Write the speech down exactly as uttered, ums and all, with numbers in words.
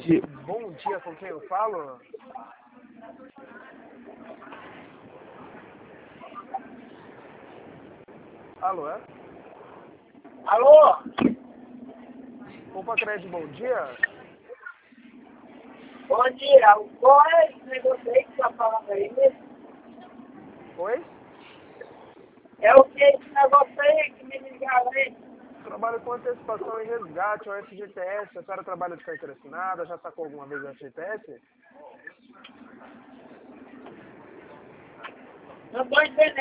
dia, bom dia, com quem eu falo? Alô, é? Alô? Opa, Crédito, bom dia. Bom dia. Qual é esse negócio aí que tá falando aí? Oi? É o que esse negócio aí que me ligaram aí? Trabalho com antecipação e resgate, o F G T S. A senhora trabalha de carteira assinada? Já sacou alguma vez o F G T S? Não tô entendendo.